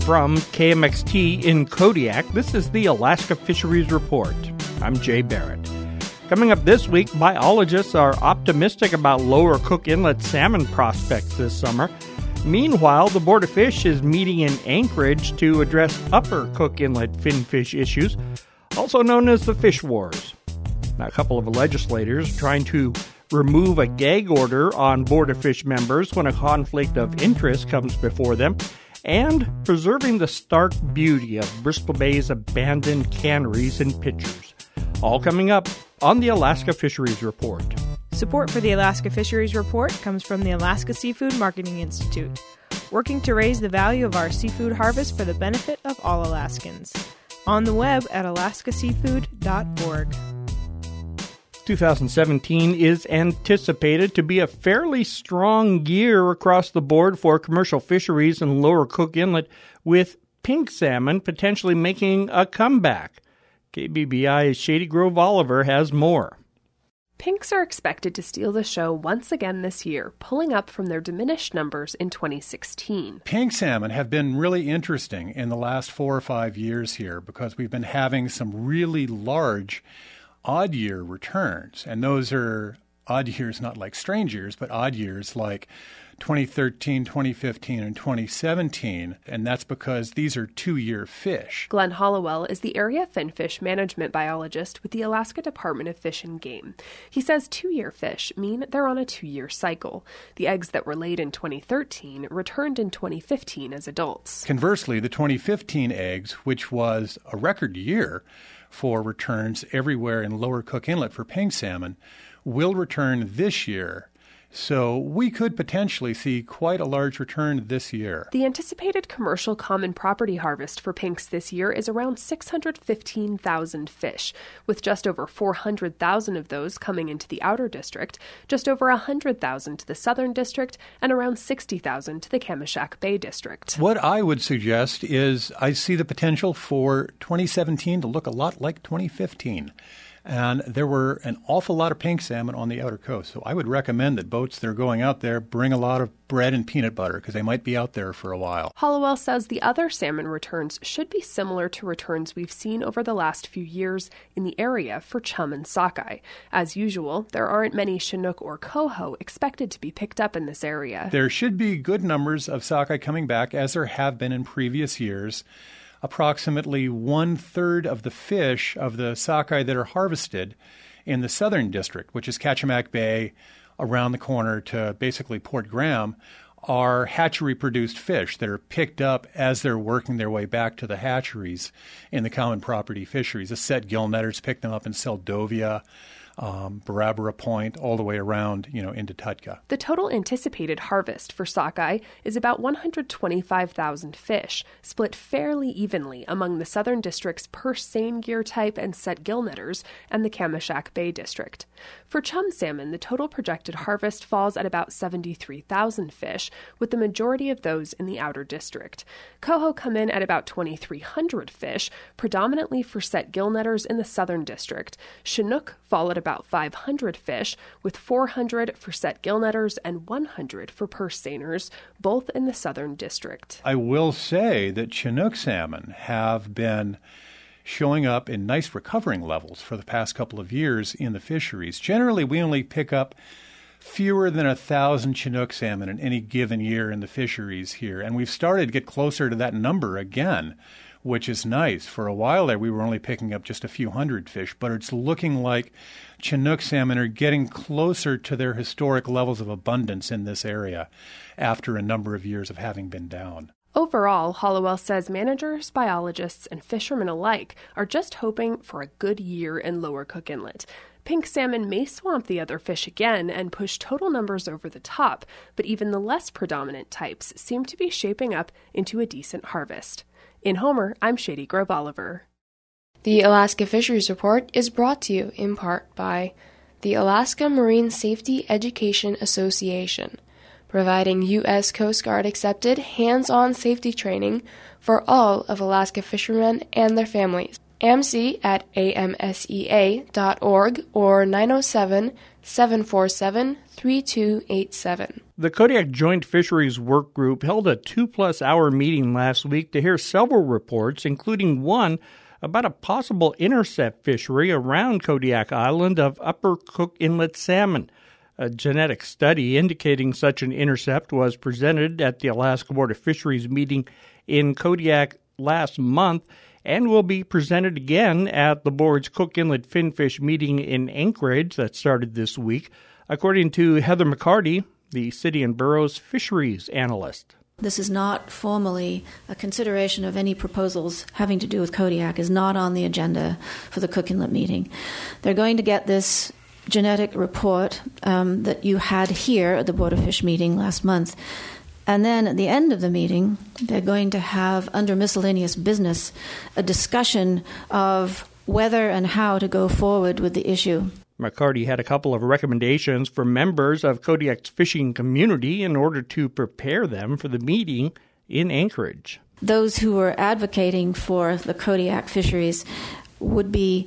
From KMXT in Kodiak, this is the Alaska Fisheries Report. I'm Jay Barrett. Coming up this week, biologists are optimistic about Lower Cook Inlet salmon prospects this summer. Meanwhile, the Board of Fish is meeting in Anchorage to address Upper Cook Inlet finfish issues, also known as the fish wars. Now, a couple of legislators trying to remove a gag order on Board of Fish members when a conflict of interest comes before them, and preserving the stark beauty of Bristol Bay's abandoned canneries and pitchers. All coming up on the Alaska Fisheries Report. Support for the Alaska Fisheries Report comes from the Alaska Seafood Marketing Institute, working to raise the value of our seafood harvest for the benefit of all Alaskans. On the web at alaskaseafood.org. 2017 is anticipated to be a fairly strong year across the board for commercial fisheries in Lower Cook Inlet, with pink salmon potentially making a comeback. KBBI's Shady Grove Oliver has more. Pinks are expected to steal the show once again this year, pulling up from their diminished numbers in 2016. Pink salmon have been really interesting in the last 4 or 5 years here because we've been having some really large odd year returns. And those are odd years not like strange years, but odd years like 2013, 2015, and 2017, and that's because these are 2-year fish. Glenn Hollowell is the area finfish management biologist with the Alaska Department of Fish and Game. He says 2-year fish mean they're on a 2-year cycle. The eggs that were laid in 2013 returned in 2015 as adults. Conversely, the 2015 eggs, which was a record year for returns everywhere in Lower Cook Inlet for pink salmon, will return this year. So we could potentially see quite a large return this year. The anticipated commercial common property harvest for pinks this year is around 615,000 fish, with just over 400,000 of those coming into the outer district, just over 100,000 to the southern district, and around 60,000 to the Kamishak Bay district. What I would suggest is I see the potential for 2017 to look a lot like 2015. And there were an awful lot of pink salmon on the outer coast. So I would recommend that boats that are going out there bring a lot of bread and peanut butter because they might be out there for a while. Hollowell says the other salmon returns should be similar to returns we've seen over the last few years in the area for chum and sockeye. As usual, there aren't many Chinook or coho expected to be picked up in this area. There should be good numbers of sockeye coming back, as there have been in previous years. Approximately 1/3 of the fish of the sockeye that are harvested in the southern district, which is Kachemak Bay around the corner to basically Port Graham, are hatchery-produced fish that are picked up as they're working their way back to the hatcheries in the common property fisheries. The set gillnetters pick them up in Seldovia, Barabara Point, all the way around, into Tutka. The total anticipated harvest for sockeye is about 125,000 fish, split fairly evenly among the southern district's purse seine gear type and set gillnetters and the Kamishak Bay district. For chum salmon, the total projected harvest falls at about 73,000 fish, with the majority of those in the outer district. Coho come in at about 2,300 fish, predominantly for set gillnetters in the southern district. Chinook fall at about 500 fish, with 400 for set gillnetters and 100 for purse seiners, both in the southern district. I will say that Chinook salmon have been showing up in nice recovering levels for the past couple of years in the fisheries. Generally, we only pick up fewer than 1,000 Chinook salmon in any given year in the fisheries here, and we've started to get closer to that number again, which is nice. For a while there, we were only picking up just a few hundred fish, but it's looking like Chinook salmon are getting closer to their historic levels of abundance in this area after a number of years of having been down. Overall, Hollowell says managers, biologists, and fishermen alike are just hoping for a good year in Lower Cook Inlet. Pink salmon may swamp the other fish again and push total numbers over the top, but even the less predominant types seem to be shaping up into a decent harvest. In Homer, I'm Shady Grove Oliver. The Alaska Fisheries Report is brought to you in part by the Alaska Marine Safety Education Association, providing U.S. Coast Guard accepted hands-on safety training for all of Alaska fishermen and their families. AMSEA at amsea.org or 907-747-3287. The Kodiak Joint Fisheries Work Group held a 2+ hour meeting last week to hear several reports, including one about a possible intercept fishery around Kodiak Island of Upper Cook Inlet salmon. A genetic study indicating such an intercept was presented at the Alaska Board of Fisheries meeting in Kodiak last month and will be presented again at the board's Cook Inlet Finfish meeting in Anchorage that started this week, according to Heather McCarty, the City and Borough's fisheries analyst. This is not formally a consideration of any proposals having to do with Kodiak, is not on the agenda for the Cook Inlet meeting. They're going to get this genetic report that you had here at the Board of Fish meeting last month. And then at the end of the meeting, they're going to have, under miscellaneous business, a discussion of whether and how to go forward with the issue. McCarty had a couple of recommendations for members of Kodiak's fishing community in order to prepare them for the meeting in Anchorage. Those who were advocating for the Kodiak fisheries would be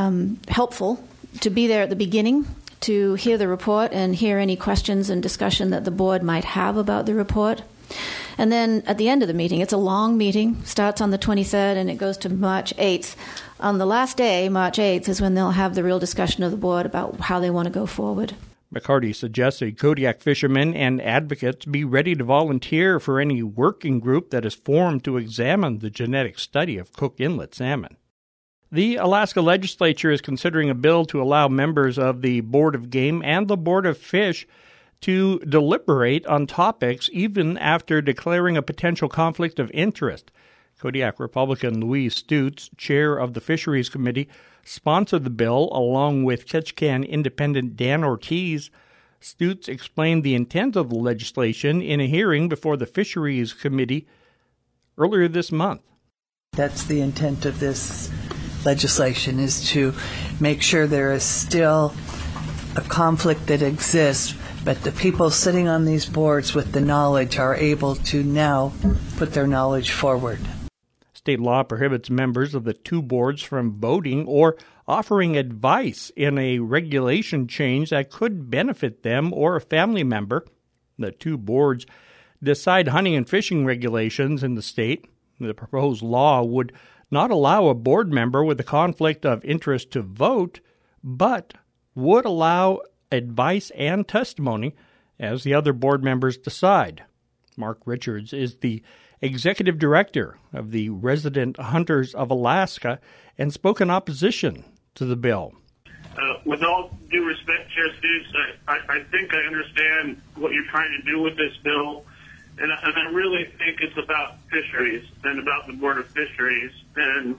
helpful to be there at the beginning to hear the report and hear any questions and discussion that the board might have about the report. And then at the end of the meeting, it's a long meeting, starts on the 23rd and it goes to March 8th. On the last day, March 8th, is when they'll have the real discussion of the board about how they want to go forward. McCarty suggested Kodiak fishermen and advocates be ready to volunteer for any working group that is formed to examine the genetic study of Cook Inlet salmon. The Alaska legislature is considering a bill to allow members of the Board of Game and the Board of Fish to deliberate on topics even after declaring a potential conflict of interest. Kodiak Republican Louise Stutes, chair of the Fisheries Committee, sponsored the bill along with Ketchikan Independent Dan Ortiz. Stutes explained the intent of the legislation in a hearing before the Fisheries Committee earlier this month. That's the intent of this legislation, is to make sure there is still a conflict that exists, but the people sitting on these boards with the knowledge are able to now put their knowledge forward. State law prohibits members of the two boards from voting or offering advice in a regulation change that could benefit them or a family member. The two boards decide hunting and fishing regulations in the state. The proposed law would not allow a board member with a conflict of interest to vote, but would allow advice and testimony as the other board members decide. Mark Richards is the executive director of the Resident Hunters of Alaska and spoke in opposition to the bill. With all due respect, Chair Stutes, I think I understand what you're trying to do with this bill, and I really think it's about fisheries and about the Board of Fisheries. And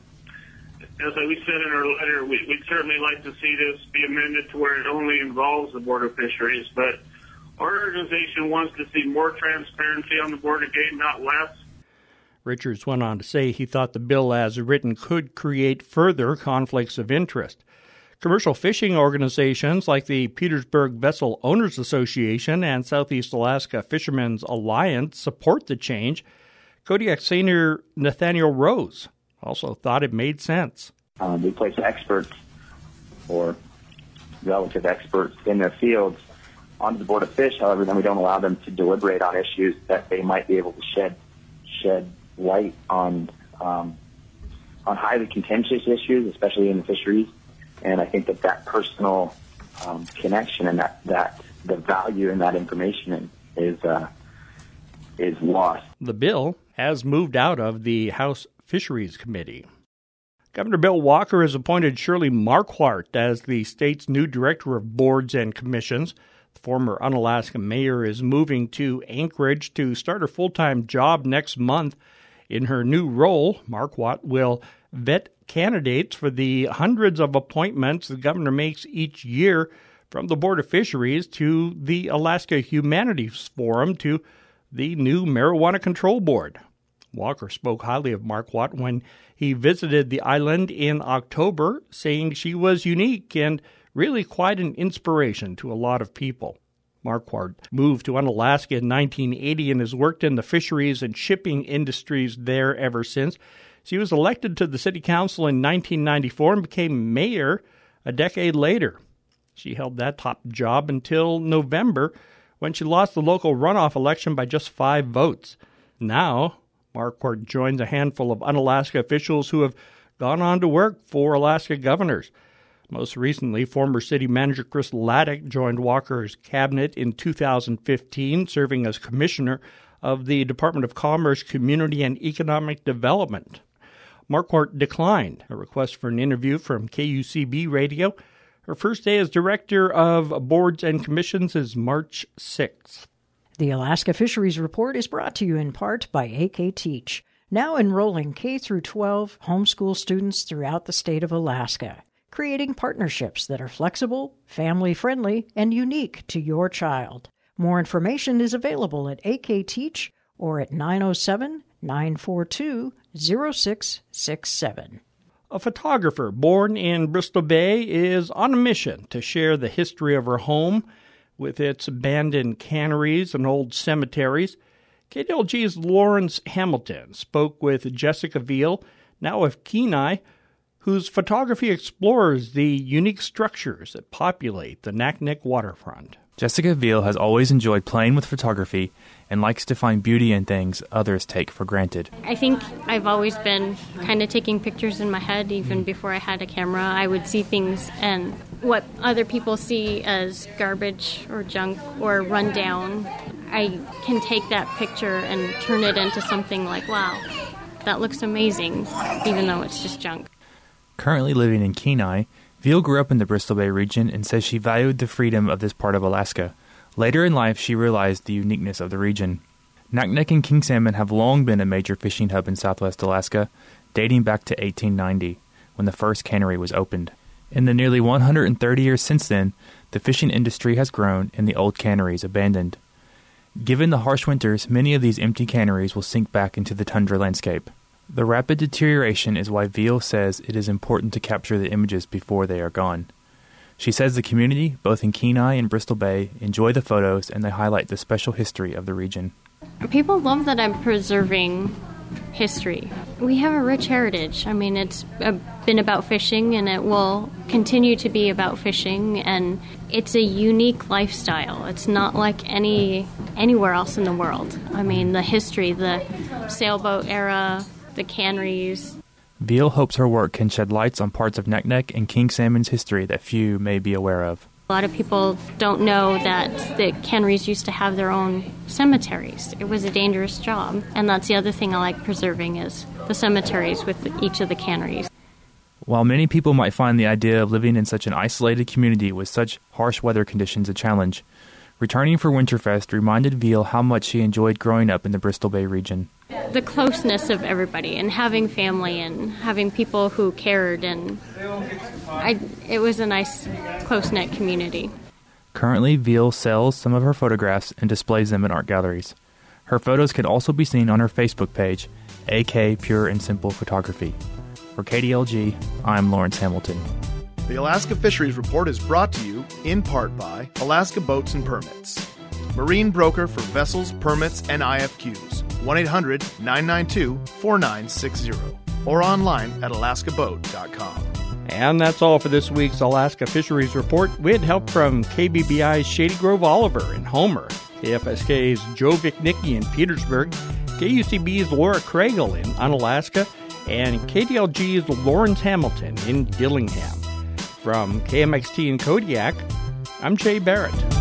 as we said in our letter, we'd certainly like to see this be amended to where it only involves the Board of Fisheries. But our organization wants to see more transparency on the Board of Game, not less. Richards went on to say he thought the bill as written could create further conflicts of interest. Commercial fishing organizations like the Petersburg Vessel Owners Association and Southeast Alaska Fishermen's Alliance support the change. Kodiak Senior Nathaniel Rose also thought it made sense. We place experts or relative experts in their fields onto the Board of Fish. However, then we don't allow them to deliberate on issues that they might be able to shed light on highly contentious issues, especially in the fisheries. And I think that personal connection and that the value in that information is lost. The bill has moved out of the House Fisheries Committee. Governor Bill Walker has appointed Shirley Marquardt as the state's new director of boards and commissions. The former Unalaska mayor is moving to Anchorage to start her full-time job next month. In her new role, Marquardt will vet candidates for the hundreds of appointments the governor makes each year, from the Board of Fisheries to the Alaska Humanities Forum to the new Marijuana Control Board. Walker spoke highly of Marquardt when he visited the island in October, saying she was unique and really quite an inspiration to a lot of people. Marquardt moved to Unalaska in 1980 and has worked in the fisheries and shipping industries there ever since. She was elected to the city council in 1994 and became mayor a decade later. She held that top job until November, when she lost the local runoff election by just 5 votes. Now, Marquardt joins a handful of un-Alaska officials who have gone on to work for Alaska governors. Most recently, former city manager Chris Laddick joined Walker's cabinet in 2015, serving as commissioner of the Department of Commerce, Community and Economic Development. Marquardt declined a request for an interview from KUCB Radio. Her first day as director of boards and commissions is March 6th. The Alaska Fisheries Report is brought to you in part by AK Teach, now enrolling K-12 homeschool students throughout the state of Alaska, creating partnerships that are flexible, family-friendly, and unique to your child. More information is available at AK Teach or at 907-942-0667. A photographer born in Bristol Bay is on a mission to share the history of her home with its abandoned canneries and old cemeteries. KDLG's Lawrence Hamilton spoke with Jessica Veal, now of Kenai, whose photography explores the unique structures that populate the Naknek waterfront. Jessica Veal has always enjoyed playing with photography and likes to find beauty in things others take for granted. I think I've always been kind of taking pictures in my head. Even before I had a camera, I would see things, and what other people see as garbage or junk or rundown, I can take that picture and turn it into something like, wow, that looks amazing, even though it's just junk. Currently living in Kenai, Veal grew up in the Bristol Bay region and says she valued the freedom of this part of Alaska. Later in life, she realized the uniqueness of the region. Naknek and king salmon have long been a major fishing hub in southwest Alaska, dating back to 1890, when the first cannery was opened. In the nearly 130 years since then, the fishing industry has grown and the old canneries abandoned. Given the harsh winters, many of these empty canneries will sink back into the tundra landscape. The rapid deterioration is why Veal says it is important to capture the images before they are gone. She says the community, both in Kenai and Bristol Bay, enjoy the photos and they highlight the special history of the region. People love that I'm preserving history. We have a rich heritage. I mean, it's been about fishing and it will continue to be about fishing, and it's a unique lifestyle. It's not like anywhere else in the world. I mean, the history, the sailboat era, the canneries. Veal hopes her work can shed lights on parts of Naknek and king salmon's history that few may be aware of. A lot of people don't know that the canneries used to have their own cemeteries. It was a dangerous job, and that's the other thing I like preserving is the cemeteries with each of the canneries. While many people might find the idea of living in such an isolated community with such harsh weather conditions a challenge, returning for Winterfest reminded Veal how much she enjoyed growing up in the Bristol Bay region. The closeness of everybody and having family and having people who cared, and it was a nice, close-knit community. Currently, Veal sells some of her photographs and displays them in art galleries. Her photos can also be seen on her Facebook page, AK Pure and Simple Photography. For KDLG, I'm Lawrence Hamilton. The Alaska Fisheries Report is brought to you in part by Alaska Boats and Permits, marine broker for vessels, permits, and IFQs. 1-800-992-4960 or online at alaskaboat.com. And that's all for this week's Alaska Fisheries Report. We had help from KBBI's Shady Grove Oliver in Homer, KFSK's Joe Vichnicki in Petersburg, KUCB's Laura Craigle in Unalaska, and KDLG's Lawrence Hamilton in Dillingham. From KMXT in Kodiak, I'm Jay Barrett.